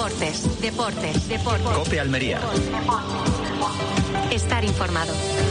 Deportes. COPE Almería. Estar informado.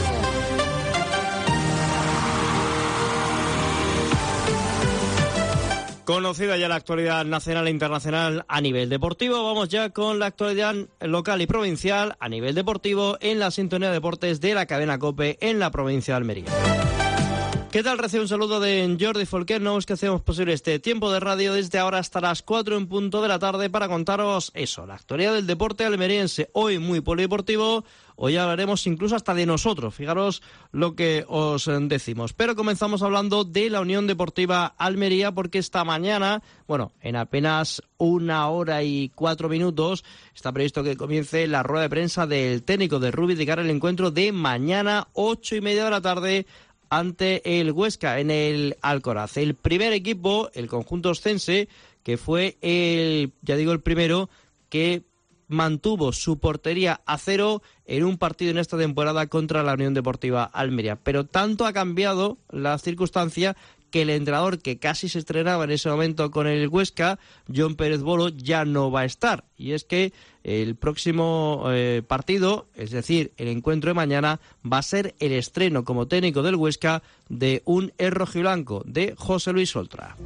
Conocida ya la actualidad nacional e internacional a nivel deportivo, vamos ya con la actualidad local y provincial a nivel deportivo en la sintonía de deportes de la cadena COPE en la provincia de Almería. ¿Qué tal? Recibe un saludo de Jordi Folquernos, que hacemos posible este tiempo de radio desde ahora hasta las 4 en punto de la tarde para contaros eso, la actualidad del deporte almeriense, hoy muy polideportivo. Hoy hablaremos incluso hasta de nosotros, fijaros lo que os decimos. Pero comenzamos hablando de la Unión Deportiva Almería, porque esta mañana, en apenas 1 hora y 4 minutos, está previsto que comience la rueda de prensa del técnico de rugby de cara al encuentro de mañana, 8:30 de la tarde, ante el Huesca en el Alcoraz. El primer equipo, el conjunto oscense, que fue el primero que mantuvo su portería a 0 en un partido en esta temporada contra la Unión Deportiva Almería. Pero tanto ha cambiado la circunstancia que el entrenador que casi se estrenaba en ese momento con el Huesca, John Pérez Bolo, ya no va a estar. Y es que el próximo partido, es decir, el encuentro de mañana, va a ser el estreno como técnico del Huesca de un rojiblanco, de José Luis Oltra.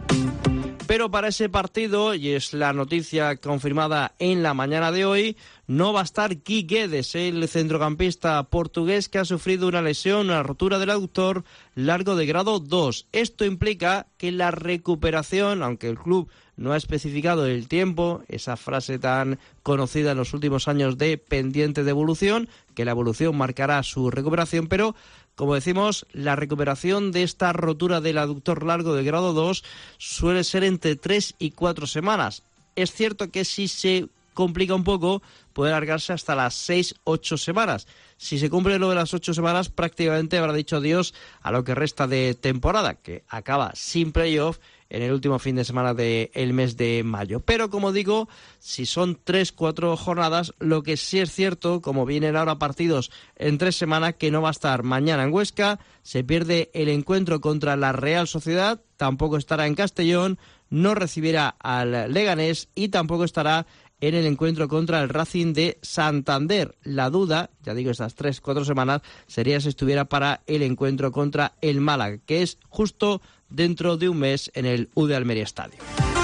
Pero para ese partido, y es la noticia confirmada en la mañana de hoy, no va a estar Guy Guedes, el centrocampista portugués que ha sufrido una lesión, una rotura del aductor largo de grado 2. Esto implica que la recuperación, aunque el club no ha especificado el tiempo, esa frase tan conocida en los últimos años de pendiente de evolución, que la evolución marcará su recuperación, pero como decimos, la recuperación de esta rotura del aductor largo de grado 2 suele ser entre 3 y 4 semanas. Es cierto que si se complica un poco, puede alargarse hasta las 6-8 semanas. Si se cumple lo de las 8 semanas, prácticamente habrá dicho adiós a lo que resta de temporada, que acaba sin playoff en el último fin de semana del mes de mayo. Pero como digo, si son 3-4 jornadas, lo que sí es cierto, como vienen ahora partidos en 3 semanas, que no va a estar mañana en Huesca, se pierde el encuentro contra la Real Sociedad, tampoco estará en Castellón, no recibirá al Leganés y tampoco estará en el encuentro contra el Racing de Santander. La duda, ya digo, estas 3-4 semanas, sería si estuviera para el encuentro contra el Málaga, que es justo dentro de un mes en el UD Almería Estadio.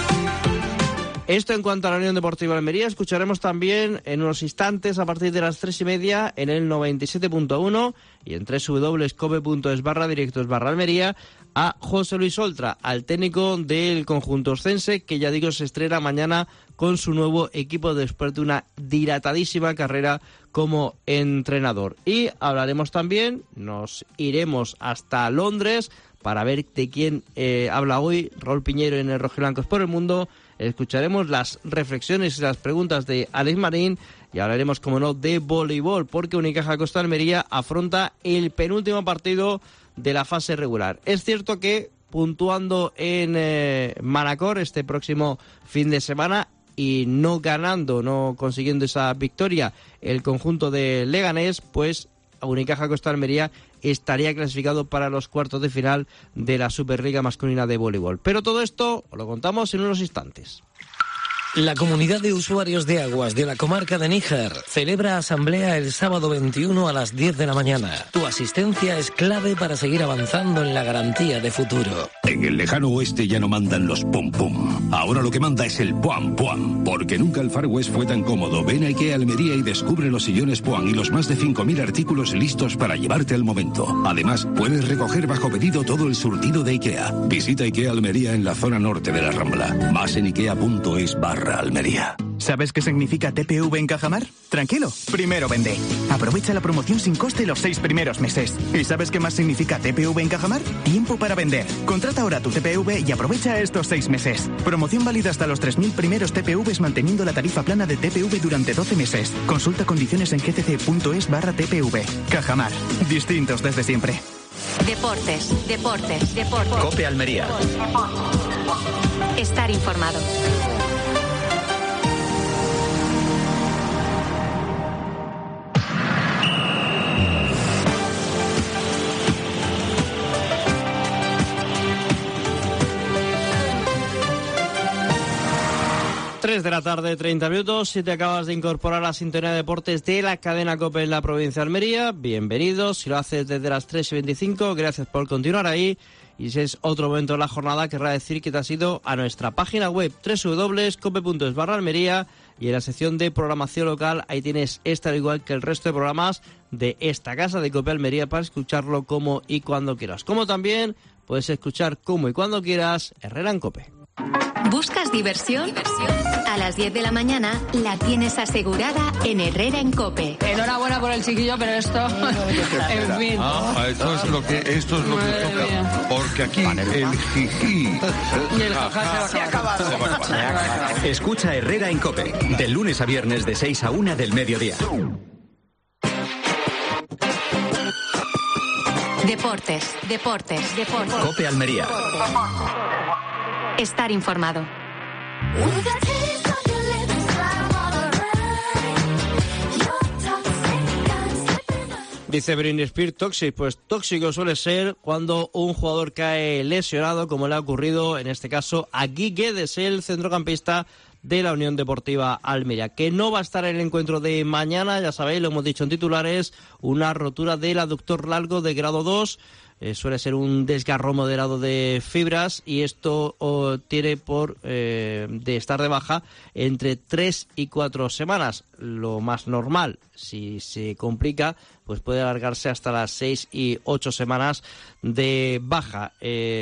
Esto en cuanto a la Unión Deportiva Almería. Escucharemos también en unos instantes, a partir de las 3:30, en el 97.1 y en www.cope.es/directos/Almería, a José Luis Oltra, al técnico del conjunto oscense, que ya digo se estrena mañana con su nuevo equipo después de una dilatadísima carrera como entrenador. Y hablaremos también, nos iremos hasta Londres para ver de quién habla hoy Raúl Piñero en el Rojiblancos por el Mundo. Escucharemos las reflexiones y las preguntas de Alex Marín y hablaremos, como no, de voleibol, porque Unicaja Costa Almería afronta el penúltimo partido de la fase regular. Es cierto que puntuando en Manacor este próximo fin de semana y no ganando, no consiguiendo esa victoria el conjunto de Leganés, pues Unicaja Costa Almería estaría clasificado para los cuartos de final de la Superliga Masculina de Voleibol. Pero todo esto os lo contamos en unos instantes. La Comunidad de Usuarios de Aguas de la Comarca de Níjar celebra asamblea el sábado 21 a las 10 de la mañana. Tu asistencia es clave para seguir avanzando en la garantía de futuro. En el lejano oeste ya no mandan los pum pum. Ahora lo que manda es el puam puam. Porque nunca el Far West fue tan cómodo. Ven a IKEA Almería y descubre los sillones puam y los más de 5.000 artículos listos para llevarte al momento. Además, puedes recoger bajo pedido todo el surtido de IKEA. Visita IKEA Almería en la zona norte de la Rambla. Más en ikea.es/Almería. ¿Sabes qué significa TPV en Cajamar? Tranquilo, primero vende. Aprovecha la promoción sin coste los 6 primeros meses. ¿Y sabes qué más significa TPV en Cajamar? Tiempo para vender. Contrata ahora tu TPV y aprovecha estos 6 meses. Promoción válida hasta los 3.000 primeros TPVs manteniendo la tarifa plana de TPV durante 12 meses. Consulta condiciones en gcc.es/TPV. Cajamar. Distintos desde siempre. Deportes. COPE Almería. Estar informado. 3 de la tarde, 30 minutos. Si te acabas de incorporar a la sintonía de deportes de la cadena COPE en la provincia de Almería, bienvenidos. Si lo haces desde las 3:25, gracias por continuar ahí. Y si es otro momento de la jornada, querrá decir que te has ido a nuestra página web www.cope.es/Almería, y en la sección de programación local ahí tienes al igual que el resto de programas de esta casa de COPE Almería para escucharlo como y cuando quieras. Como también puedes escuchar como y cuando quieras Herrera en COPE. ¿Buscas diversión? A las 10 de la mañana la tienes asegurada en Herrera en COPE. Enhorabuena por el chiquillo, pero esto, en fin. Esto es lo que toca. Mía. Porque aquí el jiji y el jaja se va a acabar. Escucha Herrera en COPE, de lunes a viernes de 6 a 1 del mediodía. Deportes. COPE Almería. Estar informado. Dice Britney Spears, tóxico. Pues tóxico suele ser cuando un jugador cae lesionado, como le ha ocurrido en este caso a Guy Guedes, el centrocampista de la Unión Deportiva Almería, que no va a estar en el encuentro de mañana. Ya sabéis, lo hemos dicho en titulares, una rotura del aductor largo de grado 2. Suele ser un desgarro moderado de fibras, y esto tiene de estar de baja entre 3 y 4 semanas. Lo más normal, si se complica, pues puede alargarse hasta las 6 y 8 semanas de baja.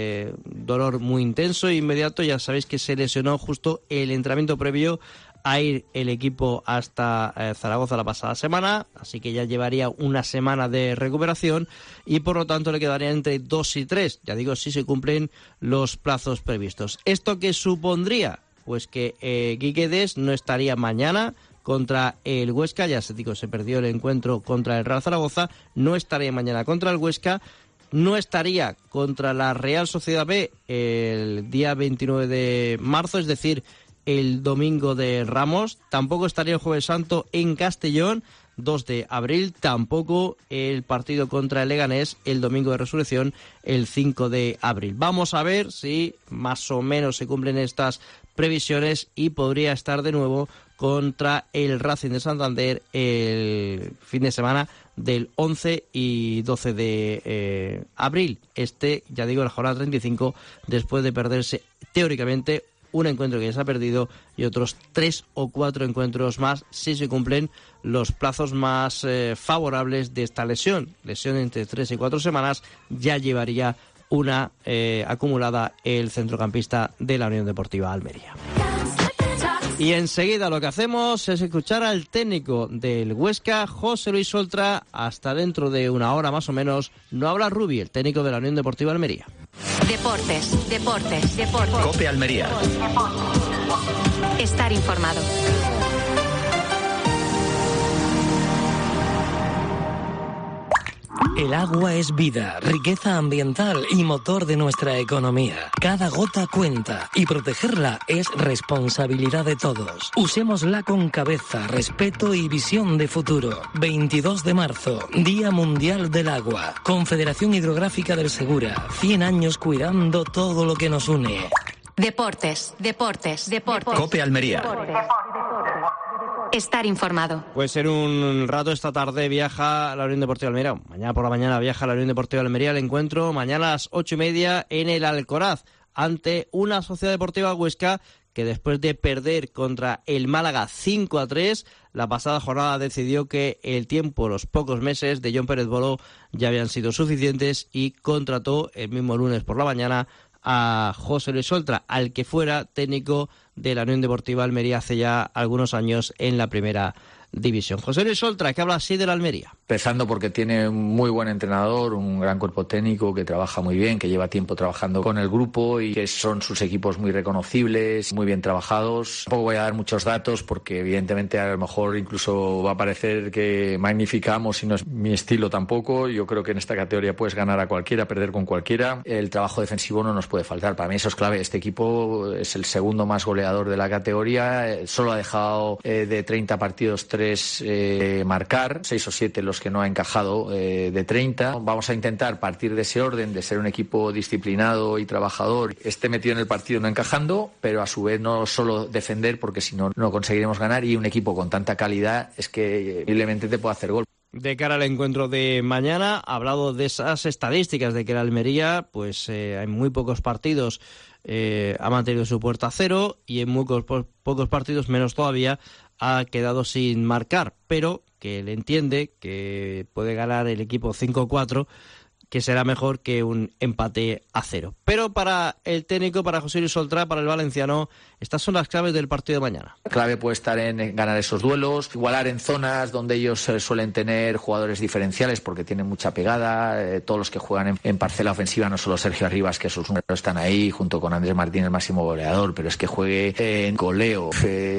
Dolor muy intenso e inmediato. Ya sabéis que se lesionó justo el entrenamiento previo a ir el equipo hasta Zaragoza la pasada semana, así que ya llevaría una semana de recuperación y por lo tanto le quedaría entre 2 y 3, ya digo, si se cumplen los plazos previstos. ¿Esto qué supondría? Pues que Guy Guedes no estaría mañana contra el Huesca, ya se perdió el encuentro contra el Real Zaragoza, no estaría mañana contra el Huesca, no estaría contra la Real Sociedad B el día 29 de marzo, es decir, el domingo de Ramos, tampoco estaría el Jueves Santo en Castellón, 2 de abril, tampoco el partido contra el Leganés el domingo de Resurrección, el 5 de abril. Vamos a ver si más o menos se cumplen estas previsiones y podría estar de nuevo contra el Racing de Santander el fin de semana del 11 y 12 de abril. Ya digo, la jornada 35, después de perderse teóricamente un encuentro que ya se ha perdido y otros 3 o 4 encuentros más si se cumplen los plazos más favorables de esta lesión. Lesión entre 3 y 4 semanas, ya llevaría una acumulada el centrocampista de la Unión Deportiva Almería. Y enseguida lo que hacemos es escuchar al técnico del Huesca, José Luis Oltra. Hasta dentro de una hora más o menos no habla Rubi, el técnico de la Unión Deportiva Almería. Deportes. COPE Almería. Estar informado. El agua es vida, riqueza ambiental y motor de nuestra economía. Cada gota cuenta y protegerla es responsabilidad de todos. Usémosla con cabeza, respeto y visión de futuro. 22 de marzo, Día Mundial del Agua. Confederación Hidrográfica del Segura. 100 años cuidando todo lo que nos une. Deportes. COPE Almería. Estar informado. Pues en un rato esta tarde viaja la Unión Deportiva Almería. Mañana por la mañana viaja la Unión Deportiva Almería al encuentro. Mañana a las 8:30 en el Alcoraz, ante una Sociedad Deportiva Huesca que después de perder contra el Málaga 5-3, la pasada jornada decidió que el tiempo, los pocos meses de John Pérez Bolo ya habían sido suficientes y contrató el mismo lunes por la mañana a José Luis Oltra, al que fuera técnico de la Unión Deportiva Almería hace ya algunos años en la primera división. José Luis Oltra, que habla así de la Almería. Empezando porque tiene un muy buen entrenador, un gran cuerpo técnico que trabaja muy bien, que lleva tiempo trabajando con el grupo y que son sus equipos muy reconocibles, muy bien trabajados. Tampoco voy a dar muchos datos porque evidentemente a lo mejor incluso va a parecer que magnificamos y no es mi estilo tampoco. Yo creo que en esta categoría puedes ganar a cualquiera, perder con cualquiera. El trabajo defensivo no nos puede faltar. Para mí eso es clave. Este equipo es el segundo más goleador de la categoría. Solo ha dejado de 30 partidos 3 3 marcar, 6 o 7 los que no ha encajado de 30. Vamos a intentar partir de ese orden, de ser un equipo disciplinado y trabajador, esté metido en el partido no encajando, pero a su vez no solo defender, porque si no, no conseguiremos ganar, y un equipo con tanta calidad es que posiblemente te puede hacer gol. De cara al encuentro de mañana, ha hablado de esas estadísticas de que el Almería, pues en muy pocos partidos ha mantenido su puerta a cero, y en muy pocos partidos, menos todavía, ha quedado sin marcar, pero que él entiende que puede ganar el equipo 5-4, que será mejor que un empate a 0. Pero para el técnico, para José Luis Oltra, para el valenciano, estas son las claves del partido de mañana. La clave puede estar en ganar esos duelos, igualar en zonas donde ellos suelen tener jugadores diferenciales porque tienen mucha pegada. Todos los que juegan en parcela ofensiva, no solo Sergio Arribas, que sus números están ahí, junto con Andrés Martín, el máximo goleador, pero es que juegue en Goleo,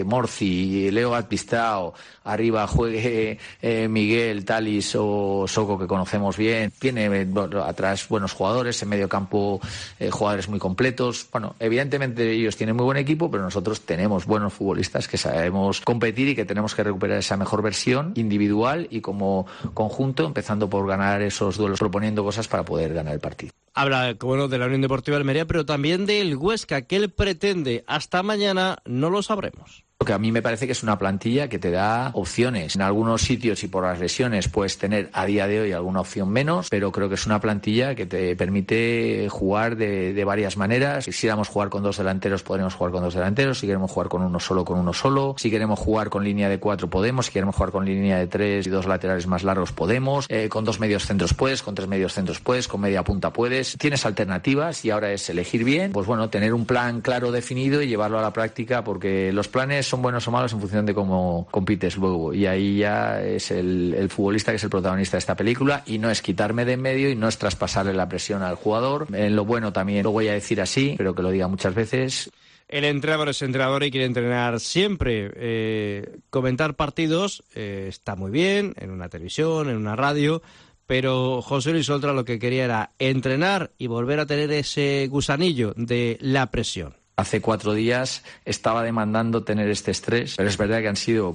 Morci, Leo Batistao, arriba juegue Miguel, Talis o Soco, que conocemos bien. Tiene atrás buenos jugadores, en medio campo jugadores muy completos. Bueno, evidentemente ellos tienen muy buen equipo, pero nosotros tenemos buenos futbolistas que sabemos competir y que tenemos que recuperar esa mejor versión individual y como conjunto, empezando por ganar esos duelos, proponiendo cosas para poder ganar el partido. Habla, como no, de la Unión Deportiva Almería, pero también del Huesca, que él pretende. Hasta mañana no lo sabremos. Porque a mí me parece que es una plantilla que te da opciones. En algunos sitios y por las lesiones puedes tener a día de hoy alguna opción menos, pero creo que es una plantilla que te permite jugar de varias maneras. Si quisiéramos jugar con 2 delanteros, podremos jugar con 2 delanteros. Si queremos jugar con uno solo. Si queremos jugar con línea de 4, podemos. Si queremos jugar con línea de 3 y 2 laterales más largos, podemos. Con 2 medios centros puedes, con 3 medios centros puedes, con media punta puedes. Tienes alternativas y ahora es elegir bien. Pues bueno, tener un plan claro, definido y llevarlo a la práctica, porque los planes son buenos o malos en función de cómo compites luego, y ahí ya es el futbolista que es el protagonista de esta película, y no es quitarme de en medio y no es traspasarle la presión al jugador. En lo bueno también lo voy a decir así, pero que lo diga muchas veces. El entrenador es entrenador y quiere entrenar siempre. Comentar partidos está muy bien en una televisión, en una radio, pero José Luis Oltra lo que quería era entrenar y volver a tener ese gusanillo de la presión. Hace 4 días estaba demandando tener este estrés, pero es verdad que han sido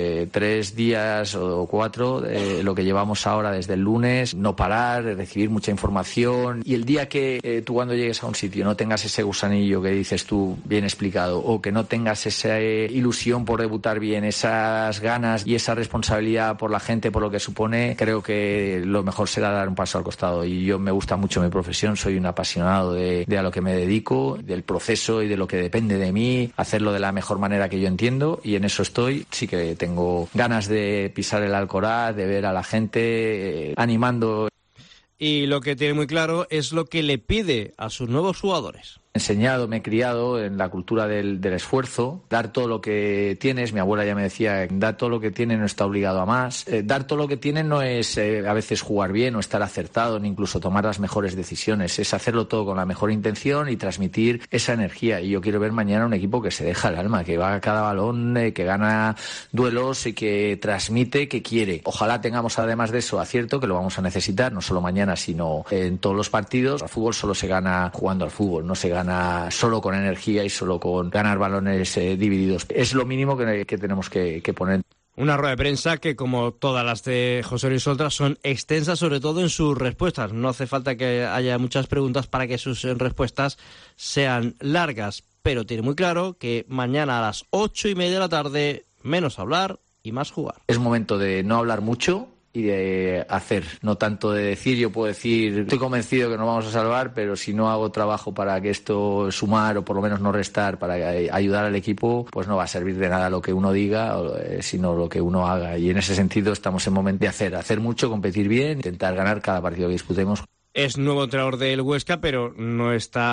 3 días o 4 lo que llevamos ahora desde el lunes, no parar, recibir mucha información, y el día que tú cuando llegues a un sitio no tengas ese gusanillo que dices tú bien explicado, o que no tengas esa ilusión por debutar bien, esas ganas y esa responsabilidad por la gente, por lo que supone, creo que lo mejor será dar un paso al costado. Y yo me gusta mucho mi profesión, soy un apasionado de a lo que me dedico, del proceso y de lo que depende de mí, hacerlo de la mejor manera que yo entiendo, y en eso estoy. Sí que tengo ganas de pisar el Alcoraz, de ver a la gente animando. Y lo que tiene muy claro es lo que le pide a sus nuevos jugadores. Enseñado, me he criado en la cultura del esfuerzo, dar todo lo que tienes. Mi abuela ya me decía, dar todo lo que tienes, no está obligado a más. Dar todo lo que tienes no es a veces jugar bien o estar acertado, ni incluso tomar las mejores decisiones. Es hacerlo todo con la mejor intención y transmitir esa energía. Y yo quiero ver mañana un equipo que se deja el alma, que va a cada balón, que gana duelos y que transmite, que quiere. Ojalá tengamos además de eso acierto, que lo vamos a necesitar, no solo mañana, sino en todos los partidos. El fútbol solo se gana jugando al fútbol, no se gana solo con energía y solo con ganar balones divididos. Es lo mínimo que tenemos que poner. Una rueda de prensa que, como todas las de José Luis Oltra, son extensas, sobre todo en sus respuestas. No hace falta que haya muchas preguntas para que sus respuestas sean largas, pero tiene muy claro que mañana a las 8:30 de la tarde, menos hablar y más jugar. Es momento de no hablar mucho y de hacer, no tanto de decir. Yo puedo decir, estoy convencido que nos vamos a salvar, pero si no hago trabajo para que esto sumar o por lo menos no restar, para ayudar al equipo, pues no va a servir de nada lo que uno diga, sino lo que uno haga. Y en ese sentido estamos en momento de hacer mucho, competir bien, intentar ganar cada partido que disputemos. Es nuevo entrenador del Huesca, pero no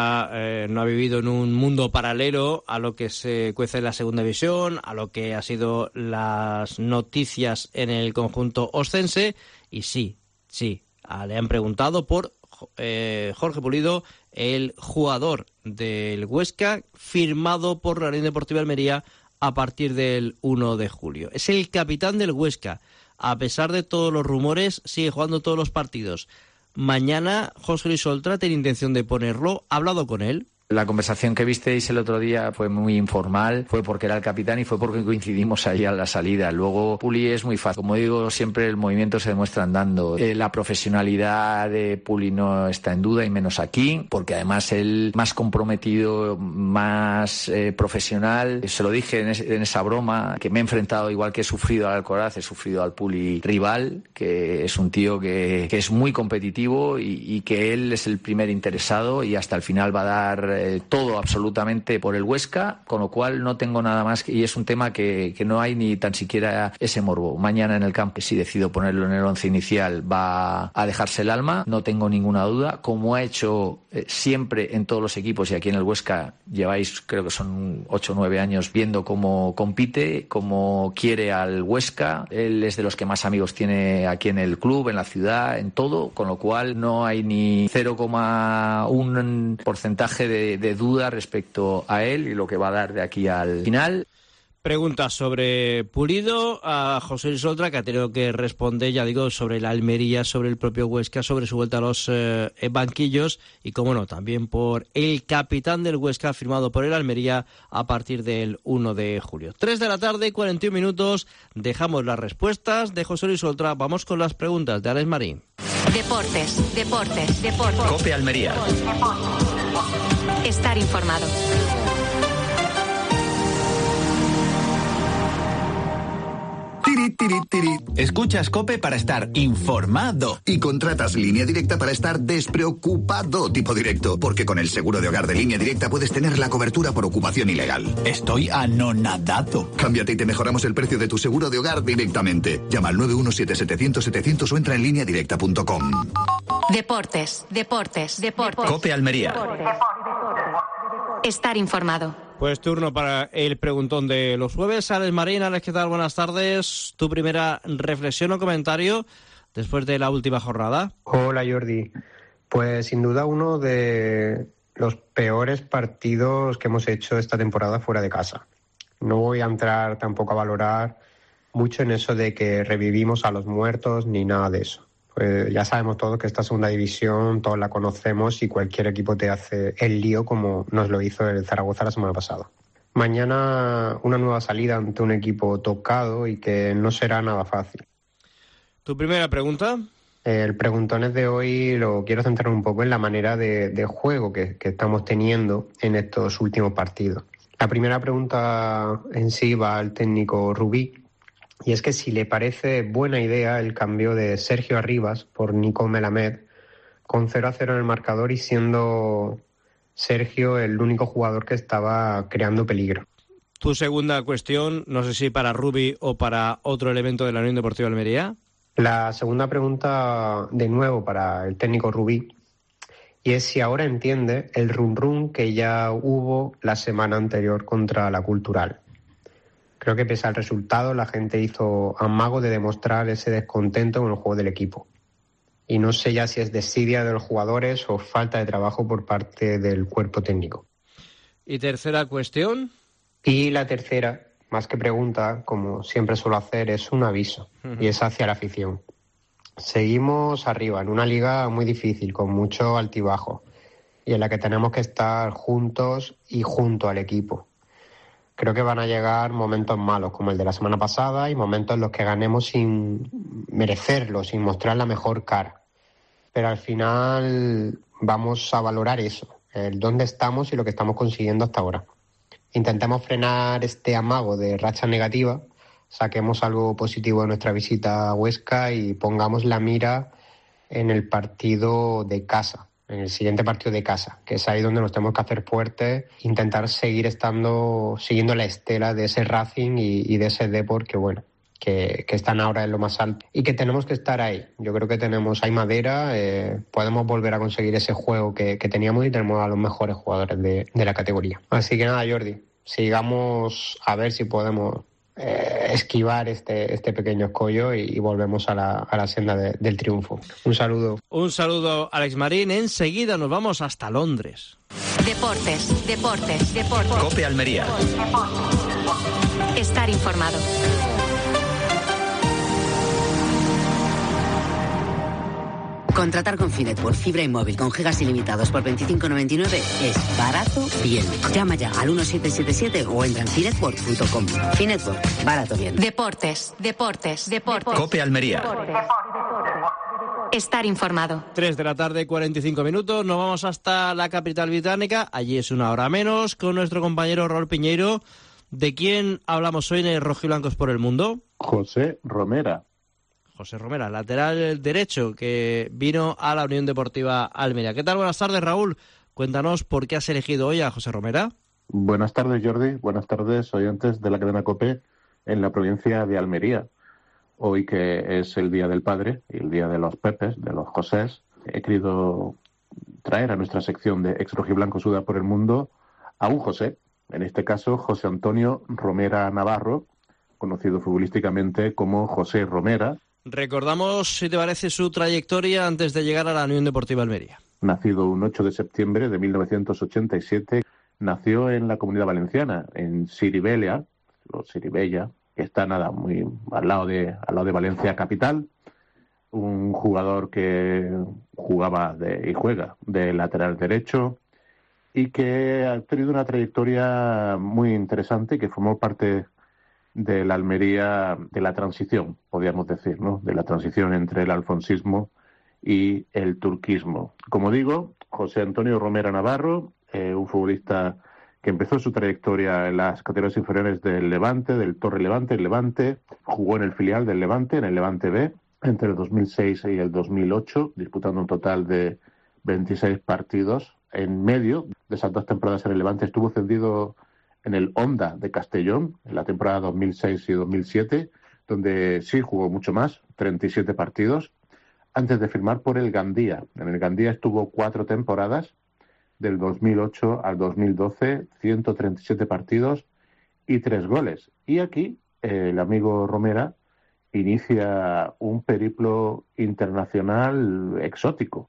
ha vivido en un mundo paralelo a lo que se cuece en la segunda división, a lo que ha sido las noticias en el conjunto oscense. Y sí, le han preguntado por Jorge Pulido, el jugador del Huesca, firmado por la Unión Deportiva Almería a partir del 1 de julio. Es el capitán del Huesca. A pesar de todos los rumores, sigue jugando todos los partidos. Mañana José Luis Oltra tiene intención de ponerlo. ¿Ha hablado con él? La conversación que visteis el otro día fue muy informal, fue porque era el capitán y fue porque coincidimos ahí a la salida. Luego, Puli es muy fácil. Como digo, siempre el movimiento se demuestra andando. La profesionalidad de Puli no está en duda, y menos aquí, porque además él más comprometido, más profesional. Se lo dije en esa broma, que me he enfrentado, igual que he sufrido al Alcoraz, he sufrido al Puli rival, que es un tío que es muy competitivo y que él es el primer interesado y hasta el final va a dar todo absolutamente por el Huesca, con lo cual no tengo nada más, y es un tema que no hay ni tan siquiera ese morbo. Mañana en el campo, si decido ponerlo en el 11 inicial, va a dejarse el alma, no tengo ninguna duda, como ha hecho siempre en todos los equipos, y aquí en el Huesca lleváis, creo que son 8 o 9 años viendo cómo compite, cómo quiere al Huesca. Él es de los que más amigos tiene aquí en el club, en la ciudad, en todo, con lo cual no hay ni 0,1 porcentaje de duda respecto a él y lo que va a dar de aquí al final. Preguntas sobre Pulido a José Luis Oltra, que ha tenido que responder, ya digo, sobre la Almería, sobre el propio Huesca, sobre su vuelta a los banquillos y, cómo no, también por el capitán del Huesca, firmado por el Almería a partir del 1 de julio. 3 de la tarde, 41 minutos. Dejamos las respuestas de José Luis Oltra. Vamos con las preguntas de Alex Marín. Deportes. COPE Almería. Estar informado. Escuchas COPE para estar informado. Y contratas Línea Directa para estar despreocupado, tipo directo. Porque con el seguro de hogar de Línea Directa puedes tener la cobertura por ocupación ilegal. Estoy anonadado. Cámbiate y te mejoramos el precio de tu seguro de hogar directamente. Llama al 917-700-700 o entra en lineadirecta.com. Deportes. COPE Almería. Estar informado. Pues turno para el preguntón de los jueves. Alex Marín, Alex, ¿qué tal? Buenas tardes. Tu primera reflexión o comentario después de la última jornada. Hola, Jordi. Pues sin duda uno de los peores partidos que hemos hecho esta temporada fuera de casa. No voy a entrar tampoco a valorar mucho en eso de que revivimos a los muertos ni nada de eso. Pues ya sabemos todos que esta segunda división, todos la conocemos y cualquier equipo te hace el lío como nos lo hizo el Zaragoza la semana pasada. Mañana una nueva salida ante un equipo tocado y que no será nada fácil. ¿Tu primera pregunta? El preguntones de hoy lo quiero centrar un poco en la manera de juego que estamos teniendo en estos últimos partidos. La primera pregunta en sí va al técnico Rubí. Y es que si le parece buena idea el cambio de Sergio Arribas por Nico Melamed, con 0-0 en el marcador y siendo Sergio el único jugador que estaba creando peligro. Tu segunda cuestión, no sé si para Rubí o para otro elemento de la Unión Deportiva Almería. La segunda pregunta, de nuevo, para el técnico Rubí, y es si ahora entiende el run-run que ya hubo la semana anterior contra la Cultural. Creo que pese al resultado, la gente hizo amago de demostrar ese descontento con el juego del equipo. Y no sé ya si es desidia de los jugadores o falta de trabajo por parte del cuerpo técnico. ¿Y tercera cuestión? Y la tercera, más que pregunta, como siempre suelo hacer, es un aviso. Y es hacia la afición. Seguimos arriba, en una liga muy difícil, con mucho altibajo. Y en la que tenemos que estar juntos y junto al equipo. Creo que van a llegar momentos malos, como el de la semana pasada, y momentos en los que ganemos sin merecerlo, sin mostrar la mejor cara. Pero al final vamos a valorar eso, el dónde estamos y lo que estamos consiguiendo hasta ahora. Intentemos frenar este amago de racha negativa, saquemos algo positivo de nuestra visita a Huesca y pongamos la mira en el partido de casa. En el siguiente partido de casa, que es ahí donde nos tenemos que hacer fuertes, intentar seguir siguiendo la estela de ese Racing y de ese Depor que están ahora en lo más alto y que tenemos que estar ahí. Yo creo que hay madera, podemos volver a conseguir ese juego que teníamos y tenemos a los mejores jugadores de la categoría. Así que nada, Jordi, sigamos a ver si podemos esquivar este pequeño escollo y volvemos a la senda del triunfo. Un saludo. Un saludo, Alex Marín. Enseguida nos vamos hasta Londres. Deportes. COPE Almería. Estar informado. Contratar con Finetwork fibra y móvil con gigas ilimitados por 25,99 es barato bien. Llama ya al 1777 o entra en finetwork.com. Finetwork, barato bien. Deportes. COPE Almería. Estar informado. 3 de la tarde, 45 minutos. Nos vamos hasta la capital británica. Allí es una hora menos con nuestro compañero Raúl Piñeiro. ¿De quién hablamos hoy en el Rojiblancos por el Mundo? José Romera. José Romera, lateral derecho, que vino a la Unión Deportiva Almería. ¿Qué tal? Buenas tardes, Raúl. Cuéntanos por qué has elegido hoy a José Romera. Buenas tardes, Jordi. Buenas tardes, oyentes de la cadena COPE en la provincia de Almería. Hoy, que es el Día del Padre y el Día de los Pepes, de los Josés, he querido traer a nuestra sección de Ex Rojiblanco Suda por el Mundo a un José, en este caso José Antonio Romera Navarro, conocido futbolísticamente como José Romera. Recordamos, si te parece, su trayectoria antes de llegar a la Unión Deportiva Almería. Nacido un 8 de septiembre de 1987, nació en la Comunidad Valenciana, en Siribella, o Siribella, que está muy al lado de Valencia capital. Un jugador que jugaba y juega de lateral derecho y que ha tenido una trayectoria muy interesante, que formó parte de la Almería de la transición, podríamos decir, ¿no? De la transición entre el alfonsismo y el turquismo. Como digo, José Antonio Romera Navarro, un futbolista que empezó su trayectoria en las categorías inferiores del Levante, del Torre Levante, el Levante, jugó en el filial del Levante, en el Levante B, entre el 2006 y el 2008, disputando un total de 26 partidos. En medio de esas 2 temporadas en el Levante estuvo cedido en el Honda de Castellón, en la temporada 2006 y 2007, donde sí jugó mucho más, 37 partidos, antes de firmar por el Gandía. En el Gandía estuvo 4 temporadas, del 2008 al 2012, 137 partidos y 3 goles. Y aquí el amigo Romera inicia un periplo internacional exótico.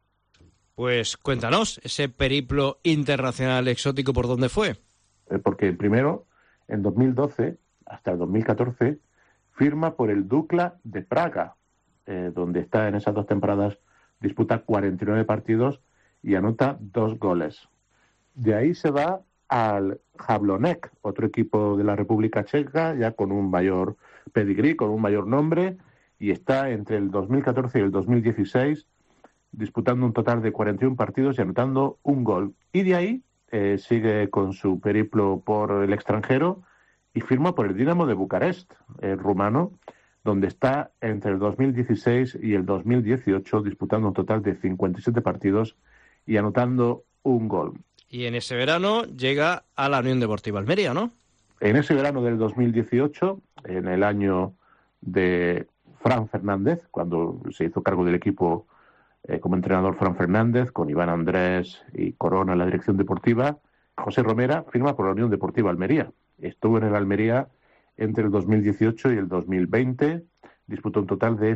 Pues cuéntanos, ese periplo internacional exótico, ¿por dónde fue? Porque primero, en 2012 hasta el 2014, firma por el Dukla de Praga, donde está en esas 2 temporadas, disputa 49 partidos y anota 2 goles. De ahí se va al Jablonec, otro equipo de la República Checa, ya con un mayor pedigrí, con un mayor nombre, y está entre el 2014 y el 2016 disputando un total de 41 partidos y anotando 1 gol. Y de ahí sigue con su periplo por el extranjero y firma por el Dinamo de Bucarest, rumano, donde está entre el 2016 y el 2018 disputando un total de 57 partidos y anotando 1 gol. Y en ese verano llega a la Unión Deportiva Almería, ¿no? En ese verano del 2018, en el año de Fran Fernández, cuando se hizo cargo del equipo como entrenador Fran Fernández, con Iván Andrés y Corona en la dirección deportiva, José Romera firma por la Unión Deportiva Almería. Estuvo en el Almería entre el 2018 y el 2020, disputó un total de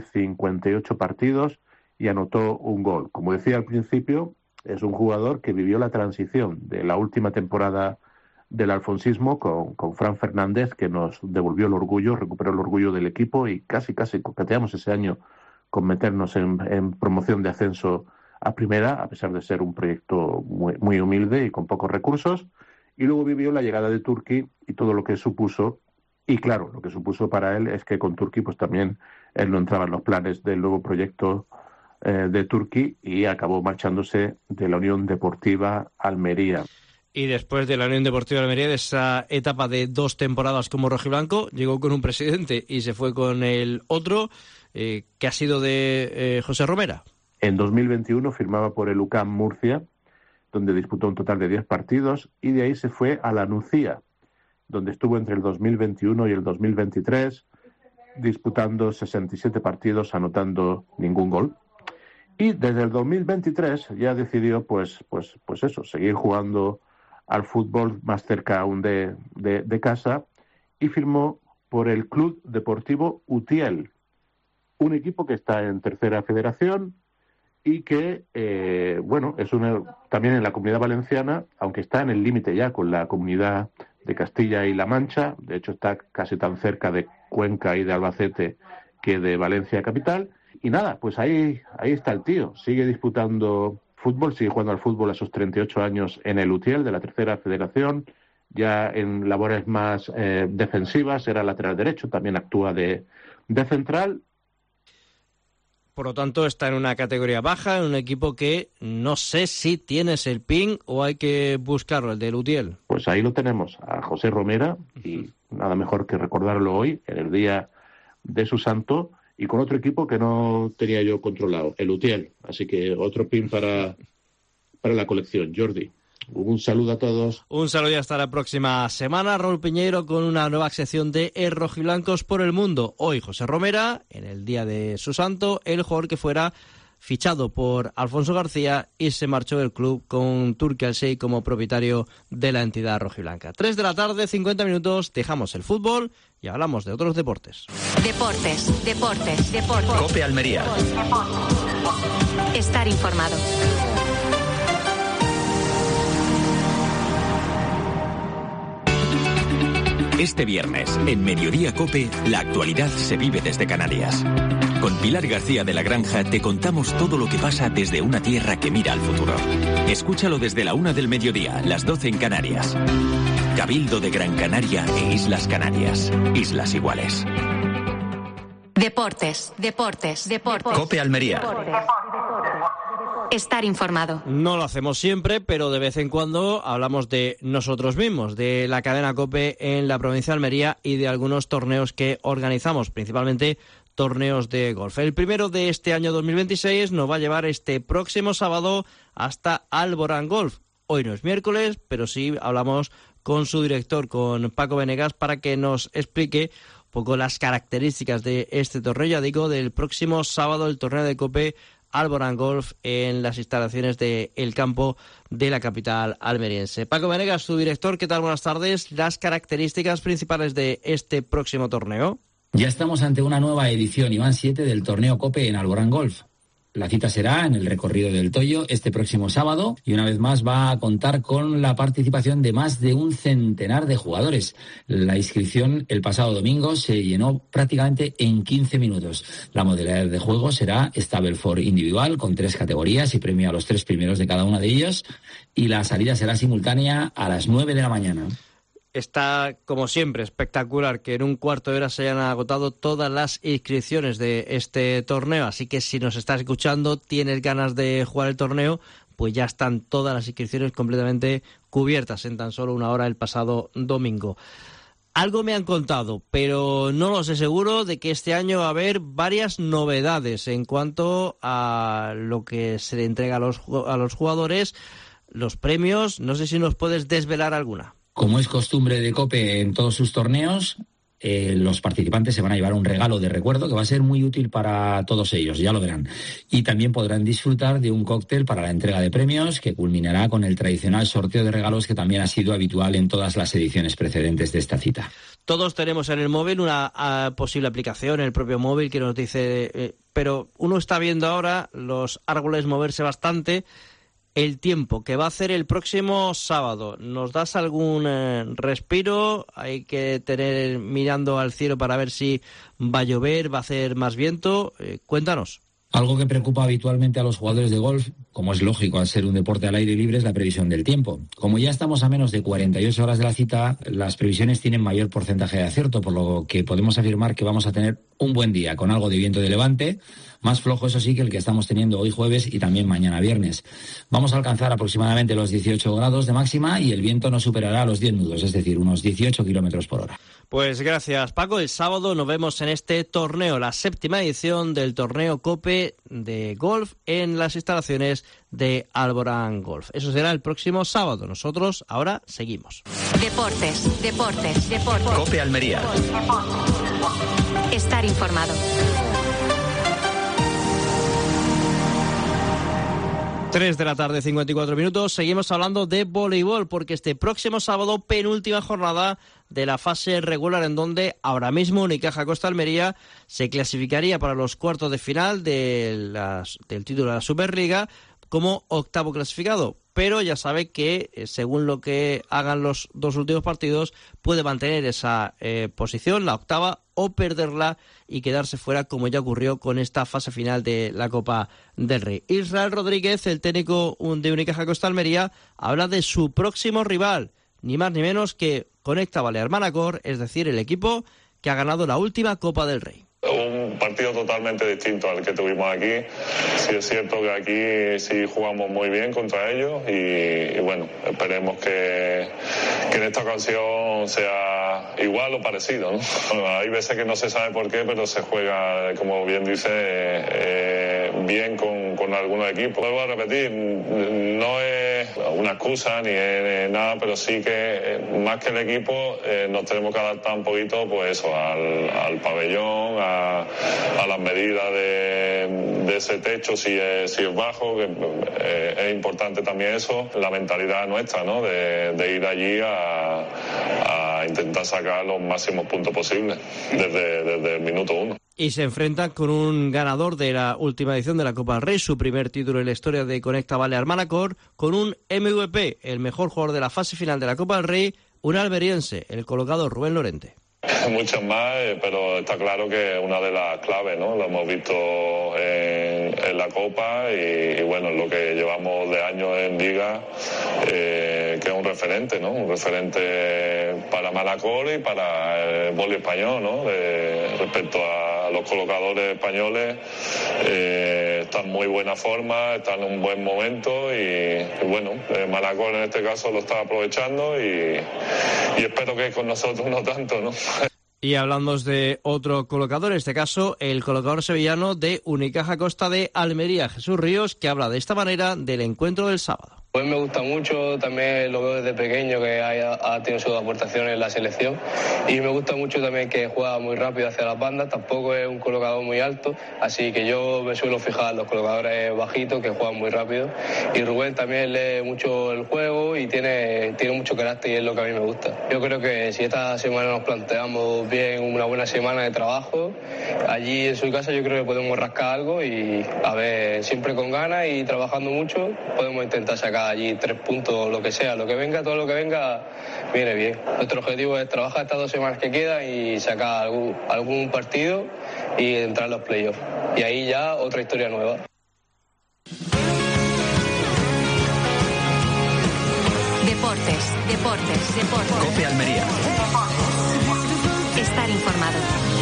58 partidos y anotó 1 gol. Como decía al principio, es un jugador que vivió la transición de la última temporada del alfonsismo con Fran Fernández, que nos devolvió el orgullo, recuperó el orgullo del equipo y casi coqueteamos ese año con meternos en promoción de ascenso a primera, a pesar de ser un proyecto muy humilde y con pocos recursos. Y luego vivió la llegada de Turki y todo lo que supuso. Y claro, lo que supuso para él es que con Turki pues también él no entraba en los planes del nuevo proyecto de Turki y acabó marchándose de la Unión Deportiva Almería. Y después de la Unión Deportiva Almería, de esa etapa de 2 temporadas como rojiblanco, llegó con un presidente y se fue con el otro. ¿Qué ha sido de José Romera? En 2021 firmaba por el UCAM Murcia, donde disputó un total de 10 partidos, y de ahí se fue a la Nucía, donde estuvo entre el 2021 y el 2023, disputando 67 partidos, anotando ningún gol. Y desde el 2023 ya decidió pues eso, seguir jugando al fútbol más cerca aún de casa, y firmó por el Club Deportivo Utiel, un equipo que está en tercera federación y que, es también en la Comunidad Valenciana, aunque está en el límite ya con la Comunidad de Castilla y La Mancha. De hecho, está casi tan cerca de Cuenca y de Albacete que de Valencia capital. Y nada, pues ahí está el tío. Sigue disputando fútbol, sigue jugando al fútbol a sus 38 años en el Utiel de la Tercera Federación, ya en labores más defensivas, era lateral derecho, también actúa de central. Por lo tanto, está en una categoría baja, en un equipo que no sé si tienes el pin o hay que buscarlo, el del Utiel. Pues ahí lo tenemos, a José Romera, y nada mejor que recordarlo hoy, en el día de su santo, y con otro equipo que no tenía yo controlado, el Utiel. Así que otro pin para la colección. Jordi, un saludo a todos. Un saludo y hasta la próxima semana. Raúl Piñeiro con una nueva sección de Rojiblancos por el Mundo. Hoy José Romera, en el día de su santo, el jugador que fuera fichado por Alfonso García y se marchó del club con Turki Al-Sheikh como propietario de la entidad rojiblanca. 3 de la tarde, 50 minutos, dejamos el fútbol y hablamos de otros deportes. Deportes. COPE Almería. Estar informado. Este viernes, en Mediodía COPE, la actualidad se vive desde Canarias. Con Pilar García de la Granja te contamos todo lo que pasa desde una tierra que mira al futuro. Escúchalo desde la 1 del mediodía, las 12 en Canarias. Cabildo de Gran Canaria e Islas Canarias. Islas iguales. Deportes. COPE Almería. Estar informado. No lo hacemos siempre, pero de vez en cuando hablamos de nosotros mismos, de la cadena COPE en la provincia de Almería y de algunos torneos que organizamos, principalmente torneos de golf. El primero de este año 2026 nos va a llevar este próximo sábado hasta Alborán Golf. Hoy no es miércoles, pero sí hablamos con su director, con Paco Venegas, para que nos explique un poco las características de este torneo, ya digo, del próximo sábado, el torneo de COPE Alborán Golf en las instalaciones del campo de la capital almeriense. Paco Venegas, su director, ¿qué tal? Buenas tardes. Las características principales de este próximo torneo. Ya estamos ante una nueva edición, y van 7 del torneo COPE en Alborán Golf. La cita será en el recorrido del Toyo este próximo sábado y una vez más va a contar con la participación de más de un centenar de jugadores. La inscripción el pasado domingo se llenó prácticamente en 15 minutos. La modalidad de juego será Stableford individual con 3 categorías y premio a los 3 primeros de cada una de ellos, y la salida será simultánea a las 9 de la mañana. Está, como siempre, espectacular que en un cuarto de hora se hayan agotado todas las inscripciones de este torneo. Así que si nos estás escuchando, tienes ganas de jugar el torneo, pues ya están todas las inscripciones completamente cubiertas en tan solo una hora el pasado domingo. Algo me han contado, pero no lo sé seguro, de que este año va a haber varias novedades en cuanto a lo que se le entrega a los jugadores, los premios. No sé si nos puedes desvelar alguna. Como es costumbre de COPE en todos sus torneos, los participantes se van a llevar un regalo de recuerdo que va a ser muy útil para todos ellos, ya lo verán. Y también podrán disfrutar de un cóctel para la entrega de premios, que culminará con el tradicional sorteo de regalos que también ha sido habitual en todas las ediciones precedentes de esta cita. Todos tenemos en el móvil una posible aplicación, el propio móvil, que nos dice... pero uno está viendo ahora los árboles moverse bastante. El tiempo que va a hacer el próximo sábado, ¿nos das algún respiro? Hay que tener mirando al cielo para ver si va a llover, va a hacer más viento. Cuéntanos. Algo que preocupa habitualmente a los jugadores de golf, como es lógico al ser un deporte al aire libre, es la previsión del tiempo. Como ya estamos a menos de 48 horas de la cita, las previsiones tienen mayor porcentaje de acierto, por lo que podemos afirmar que vamos a tener un buen día, con algo de viento de levante, más flojo eso sí que el que estamos teniendo hoy jueves y también mañana viernes. Vamos a alcanzar aproximadamente los 18 grados de máxima y el viento no superará los 10 nudos, es decir, unos 18 kilómetros por hora. Pues gracias, Paco. El sábado nos vemos en este torneo, la 7ª edición del torneo COPE de golf en las instalaciones de Alborán Golf. Eso será el próximo sábado. Nosotros ahora seguimos. Deportes. COPE Almería. Estar informado. 3 de la tarde, 54 minutos. Seguimos hablando de voleibol, porque este próximo sábado, penúltima jornada de la fase regular, en donde ahora mismo Unicaja Costa Almería se clasificaría para los cuartos de final del título de la Superliga como octavo clasificado. pero ya sabe que según lo que hagan los 2 últimos partidos puede mantener esa posición, la octava, o perderla y quedarse fuera, como ya ocurrió con esta fase final de la Copa del Rey. Israel Rodríguez, el técnico de Unicaja Costa Almería, habla de su próximo rival, ni más ni menos que Conecta Balear Manacor, es decir, el equipo que ha ganado la última Copa del Rey. Un partido totalmente distinto al que tuvimos aquí. Sí es cierto que aquí sí jugamos muy bien contra ellos y bueno, esperemos que en esta ocasión sea igual o parecido, ¿no? Bueno, hay veces que no se sabe por qué, pero se juega, como bien dice, bien con algunos equipos. Vuelvo a repetir, no es una excusa ni es nada, pero sí que más que el equipo nos tenemos que adaptar un poquito, pues eso, al pabellón, a las medidas de ese techo, si es bajo, que es importante también eso, la mentalidad nuestra, ¿no? De ir allí a intentar sacar los máximos puntos posibles desde el minuto 1. Y se enfrentan con un ganador de la última edición de la Copa del Rey, su primer título en la historia de Conecta Balear Manacor, con un MVP, el mejor jugador de la fase final de la Copa del Rey, un almeriense, el colocado Rubén Lorente. Muchas más, pero está claro que es una de las claves, ¿no? Lo hemos visto en la Copa y bueno, lo que llevamos de años en Liga, que es un referente, ¿no? Un referente para Manacor y para el vóley español, ¿no? Respecto a los colocadores españoles, están en muy buena forma, están en un buen momento y bueno, Manacor en este caso lo está aprovechando y espero que con nosotros no tanto, ¿no? Y hablamos de otro colocador, en este caso el colocador sevillano de Unicaja Costa de Almería, Jesús Ríos, que habla de esta manera del encuentro del sábado. Pues me gusta mucho, también lo veo desde pequeño que ha tenido sus aportaciones en la selección y me gusta mucho también que juega muy rápido hacia las bandas, tampoco es un colocador muy alto, así que yo me suelo fijar en los colocadores bajitos que juegan muy rápido y Rubén también lee mucho el juego y tiene mucho carácter y es lo que a mí me gusta. Yo creo que si esta semana nos planteamos bien una buena semana de trabajo, allí en su casa yo creo que podemos rascar algo y a ver, siempre con ganas y trabajando mucho podemos intentar sacar allí 3 puntos, lo que sea, lo que venga, todo lo que venga viene bien. Nuestro objetivo es trabajar estas 2 semanas que quedan y sacar algún partido y entrar en los playoffs. Y ahí ya otra historia nueva. Deportes. COPE Almería. Estar informado.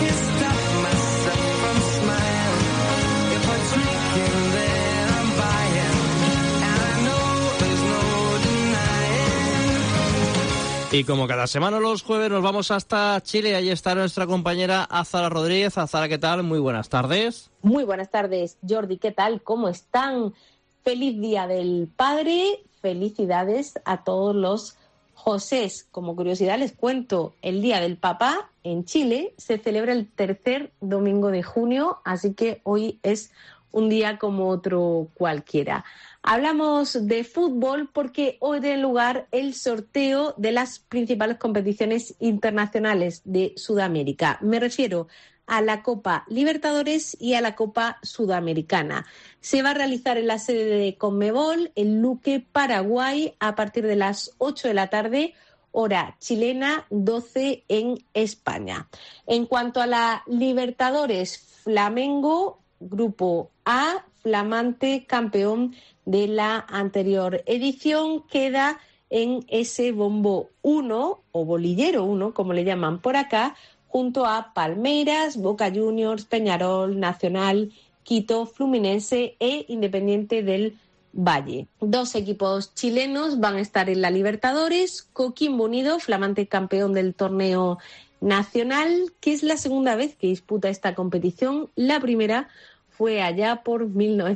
Y como cada semana los jueves nos vamos hasta Chile, ahí está nuestra compañera Azara Rodríguez. Azara, ¿qué tal? Muy buenas tardes. Muy buenas tardes, Jordi, ¿qué tal? ¿Cómo están? Feliz Día del Padre, felicidades a todos los Josés. Como curiosidad les cuento, el Día del Papá en Chile se celebra el 3er domingo de junio, así que hoy es un día como otro cualquiera. Hablamos de fútbol porque hoy tiene lugar el sorteo de las principales competiciones internacionales de Sudamérica. Me refiero a la Copa Libertadores y a la Copa Sudamericana. Se va a realizar en la sede de Conmebol, en Luque, Paraguay, a partir de las 8 de la tarde, hora chilena, 12 en España. En cuanto a la Libertadores, Flamengo, Grupo A, flamante campeón de la anterior edición, queda en ese bombo 1, o bolillero 1, como le llaman por acá, junto a Palmeiras, Boca Juniors, Peñarol, Nacional, Quito, Fluminense e Independiente del Valle. 2 equipos chilenos van a estar en la Libertadores, Coquimbo Unido, flamante campeón del torneo nacional, que es la segunda vez que disputa esta competición. La primera fue allá por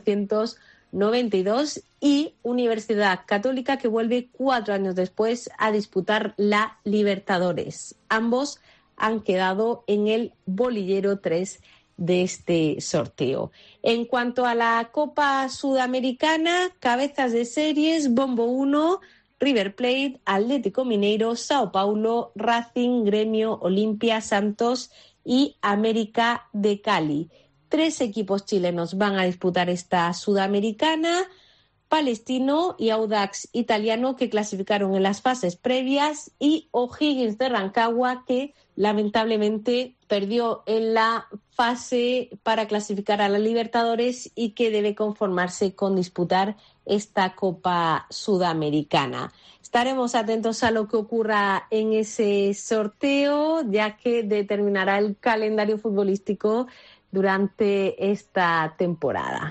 1992 y Universidad Católica, que vuelve 4 años después a disputar la Libertadores. Ambos han quedado en el bolillero 3 de este sorteo. En cuanto a la Copa Sudamericana, cabezas de series, bombo 1, River Plate, Atlético Mineiro, Sao Paulo, Racing, Gremio, Olimpia, Santos y América de Cali. 3 equipos chilenos van a disputar esta Sudamericana. Palestino y Audax Italiano, que clasificaron en las fases previas, y O'Higgins de Rancagua, que lamentablemente perdió en la fase para clasificar a la Libertadores y que debe conformarse con disputar esta Copa Sudamericana. Estaremos atentos a lo que ocurra en ese sorteo, ya que determinará el calendario futbolístico durante esta temporada.